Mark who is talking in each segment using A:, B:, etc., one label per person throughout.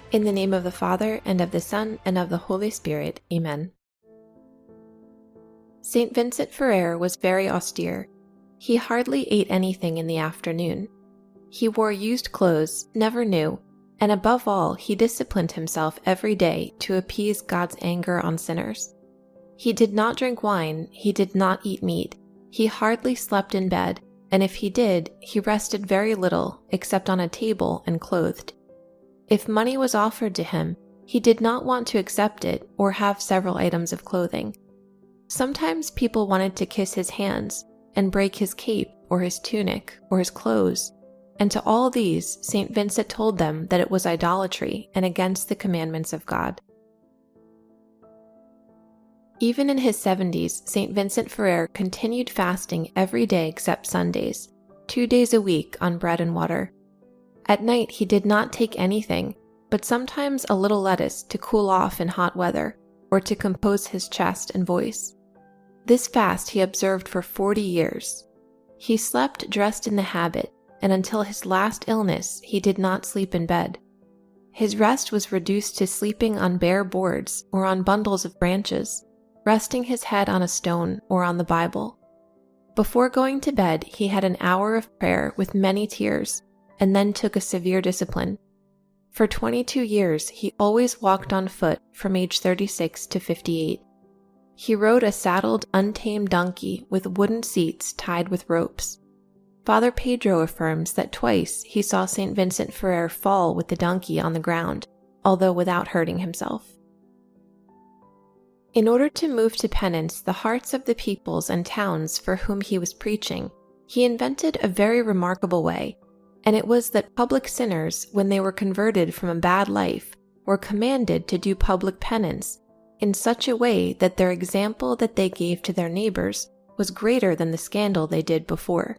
A: In the name of the Father, and of the Son, and of the Holy Spirit. Amen. Saint Vincent Ferrer was very austere. He hardly ate anything in the afternoon. He wore used clothes, never new, and above all, he disciplined himself every day to appease God's anger on sinners. He did not drink wine, he did not eat meat, he hardly slept in bed, and if he did, he rested very little, except on a table and clothed. If money was offered to him, he did not want to accept it or have several items of clothing. Sometimes people wanted to kiss his hands and break his cape or his tunic or his clothes, and to all these St. Vincent told them that it was idolatry and against the commandments of God. Even in his 70s, St. Vincent Ferrer continued fasting every day except Sundays, 2 days a week on bread and water. At night he did not take anything, but sometimes a little lettuce to cool off in hot weather or to compose his chest and voice. This fast he observed for 40 years. He slept dressed in the habit, and until his last illness he did not sleep in bed. His rest was reduced to sleeping on bare boards or on bundles of branches, resting his head on a stone or on the Bible. Before going to bed, he had an hour of prayer with many tears, and then took a severe discipline. For 22 years, he always walked on foot from age 36 to 58. He rode a saddled, untamed donkey with wooden seats tied with ropes. Father Pedro affirms that twice he saw St. Vincent Ferrer fall with the donkey on the ground, although without hurting himself. In order to move to penance the hearts of the peoples and towns for whom he was preaching, he invented a very remarkable way, and it was that public sinners, when they were converted from a bad life, were commanded to do public penance in such a way that their example that they gave to their neighbors was greater than the scandal they did before.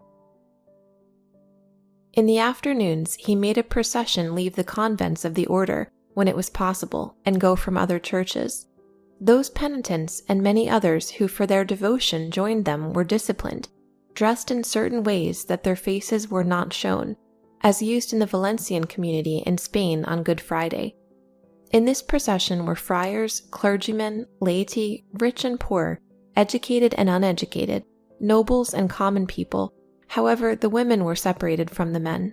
A: In the afternoons, he made a procession leave the convents of the order when it was possible and go from other churches. Those penitents and many others who for their devotion joined them were disciplined, dressed in certain ways that their faces were not shown, as used in the Valencian community in Spain on Good Friday. In this procession were friars, clergymen, laity, rich and poor, educated and uneducated, nobles and common people. However, the women were separated from the men.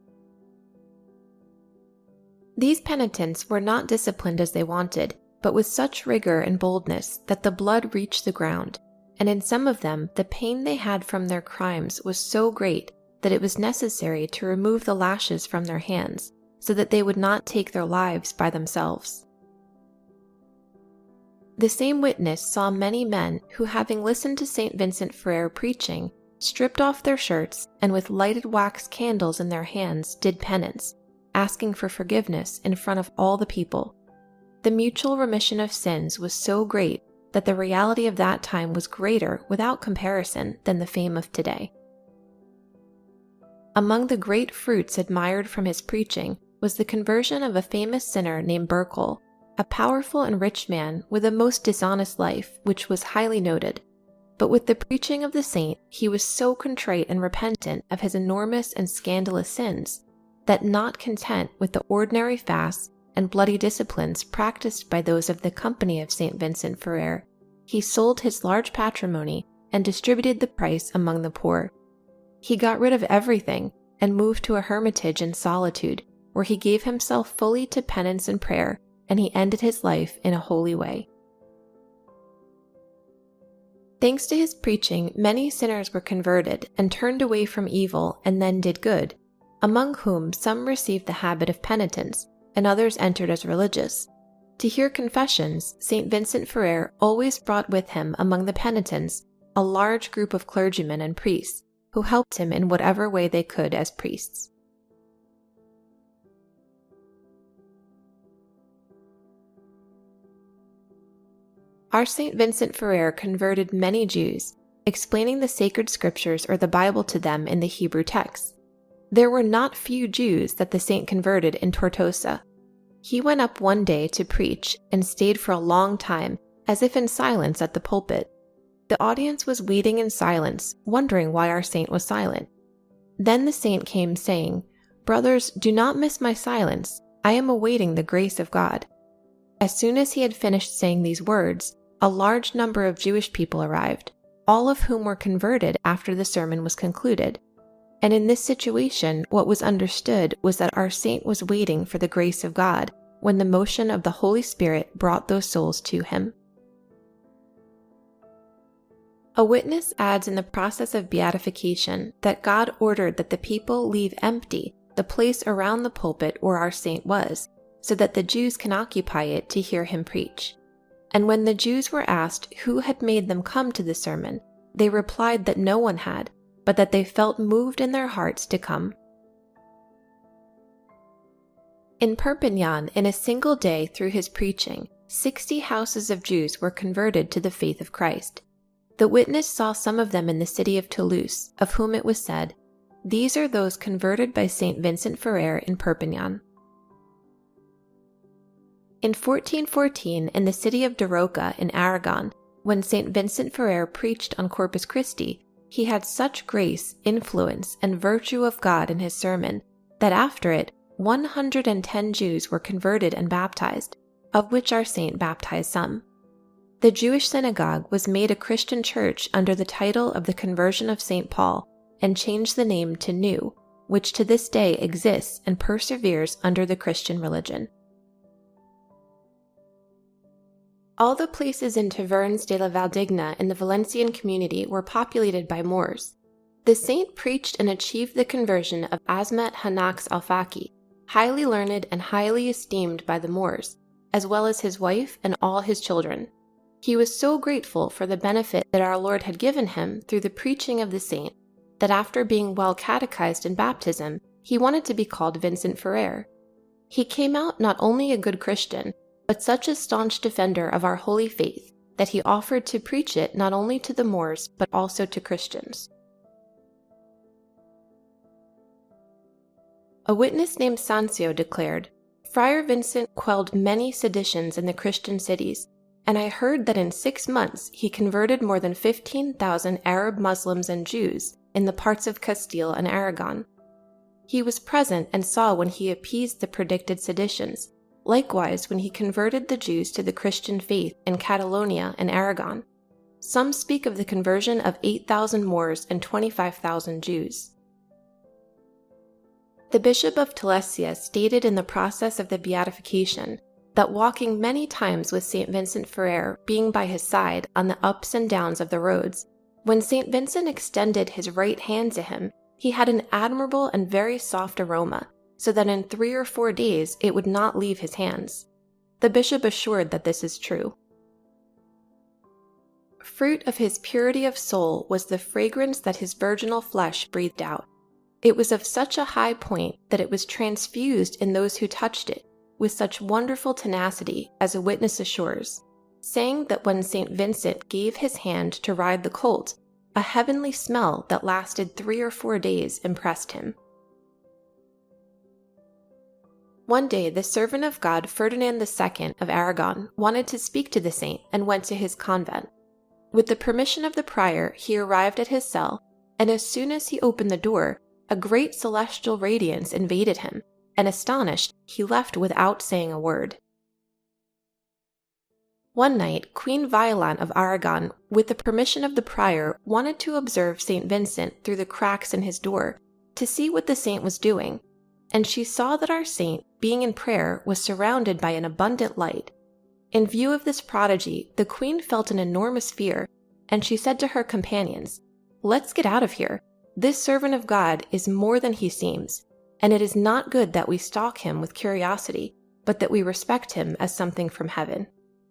A: These penitents were not disciplined as they wanted, but with such rigor and boldness that the blood reached the ground, and in some of them the pain they had from their crimes was so great that it was necessary to remove the lashes from their hands, so that they would not take their lives by themselves. The same witness saw many men who, having listened to St. Vincent Ferrer preaching, stripped off their shirts and with lighted wax candles in their hands did penance, asking for forgiveness in front of all the people. The mutual remission of sins was so great that the reality of that time was greater without comparison than the fame of today. Among the great fruits admired from his preaching was the conversion of a famous sinner named Berkel, a powerful and rich man with a most dishonest life, which was highly noted. But with the preaching of the saint, he was so contrite and repentant of his enormous and scandalous sins that, not content with the ordinary fasts and bloody disciplines practiced by those of the company of St. Vincent Ferrer, he sold his large patrimony and distributed the price among the poor. He got rid of everything and moved to a hermitage in solitude, where he gave himself fully to penance and prayer, and he ended his life in a holy way. Thanks to his preaching, many sinners were converted and turned away from evil and then did good, among whom some received the habit of penitence, and others entered as religious. To hear confessions, St. Vincent Ferrer always brought with him among the penitents a large group of clergymen and priests, who helped him in whatever way they could as priests. Our St. Vincent Ferrer converted many Jews, explaining the sacred scriptures or the Bible to them in the Hebrew text. There were not few Jews that the saint converted in Tortosa. He went up one day to preach and stayed for a long time, as if in silence at the pulpit. The audience was waiting in silence, wondering why our saint was silent. Then the saint came saying, "Brothers, do not miss my silence. I am awaiting the grace of God." As soon as he had finished saying these words, a large number of Jewish people arrived, all of whom were converted after the sermon was concluded. And in this situation, what was understood was that our saint was waiting for the grace of God when the motion of the Holy Spirit brought those souls to him. A witness adds in the process of beatification that God ordered that the people leave empty the place around the pulpit where our saint was, so that the Jews can occupy it to hear him preach. And when the Jews were asked who had made them come to the sermon, they replied that no one had, but that they felt moved in their hearts to come. In Perpignan, in a single day through his preaching, 60 houses of Jews were converted to the faith of Christ. The witness saw some of them in the city of Toulouse, of whom it was said, "These are those converted by St. Vincent Ferrer in Perpignan." In 1414, in the city of Daroca in Aragon, when St. Vincent Ferrer preached on Corpus Christi, he had such grace, influence, and virtue of God in his sermon that after it, 110 Jews were converted and baptized, of which our saint baptized some. The Jewish synagogue was made a Christian church under the title of the Conversion of St. Paul and changed the name to New, which to this day exists and perseveres under the Christian religion. All the places in Taverns de la Valdigna in the Valencian community were populated by Moors. The saint preached and achieved the conversion of Asmat Hanax al-Faqi, highly learned and highly esteemed by the Moors, as well as his wife and all his children. He was so grateful for the benefit that our Lord had given him through the preaching of the saint, that after being well catechized in baptism, he wanted to be called Vincent Ferrer. He came out not only a good Christian, but such a staunch defender of our holy faith that he offered to preach it not only to the Moors but also to Christians. A witness named Sancio declared, "Friar Vincent quelled many seditions in the Christian cities, and I heard that in 6 months he converted more than 15,000 Arab Muslims and Jews in the parts of Castile and Aragon. He was present and saw when he appeased the predicted seditions, likewise when he converted the Jews to the Christian faith in Catalonia and Aragon. Some speak of the conversion of 8,000 Moors and 25,000 Jews." The Bishop of Talesia stated in the process of the beatification that walking many times with St. Vincent Ferrer being by his side on the ups and downs of the roads, when St. Vincent extended his right hand to him, he had an admirable and very soft aroma, so that in 3 or 4 days it would not leave his hands. The bishop assured that this is true. Fruit of his purity of soul was the fragrance that his virginal flesh breathed out. It was of such a high point that it was transfused in those who touched it with such wonderful tenacity, as a witness assures, saying that when St. Vincent gave his hand to ride the colt, a heavenly smell that lasted 3 or 4 days impressed him. One day, the servant of God Ferdinand II of Aragon wanted to speak to the saint and went to his convent. With the permission of the prior, he arrived at his cell, and as soon as he opened the door, a great celestial radiance invaded him, and astonished, he left without saying a word. One night, Queen Violante of Aragon, with the permission of the prior, wanted to observe St. Vincent through the cracks in his door to see what the saint was doing, and she saw that our saint, being in prayer, was surrounded by an abundant light. In view of this prodigy, the queen felt an enormous fear, and she said to her companions, "Let's get out of here. This servant of God is more than he seems, and it is not good that we stalk him with curiosity, but that we respect him as something from heaven."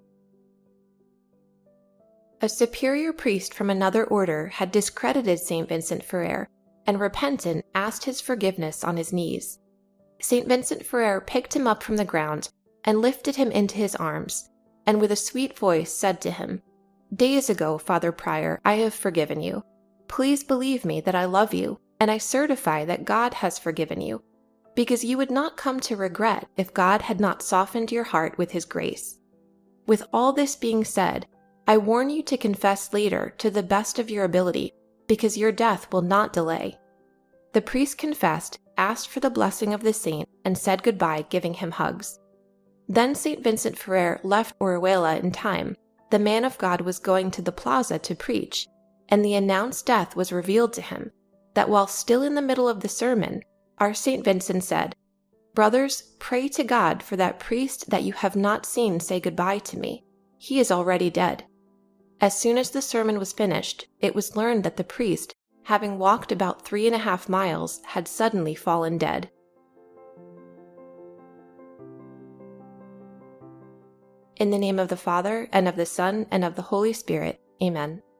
A: A superior priest from another order had discredited St. Vincent Ferrer, and repentant asked his forgiveness on his knees. St. Vincent Ferrer picked him up from the ground and lifted him into his arms, and with a sweet voice said to him, "Days ago, Father Prior, I have forgiven you. Please believe me that I love you, and I certify that God has forgiven you, because you would not come to regret if God had not softened your heart with his grace. With all this being said, I warn you to confess later to the best of your ability, because your death will not delay." The priest confessed, asked for the blessing of the saint, and said goodbye, giving him hugs. Then St. Vincent Ferrer left Orihuela in time. The man of God was going to the plaza to preach, and the announced death was revealed to him, that while still in the middle of the sermon, our St. Vincent said, "Brothers, pray to God for that priest that you have not seen say goodbye to me. He is already dead." As soon as the sermon was finished, it was learned that the priest, having walked about 3.5 miles, had suddenly fallen dead. In the name of the Father, and of the Son, and of the Holy Spirit. Amen.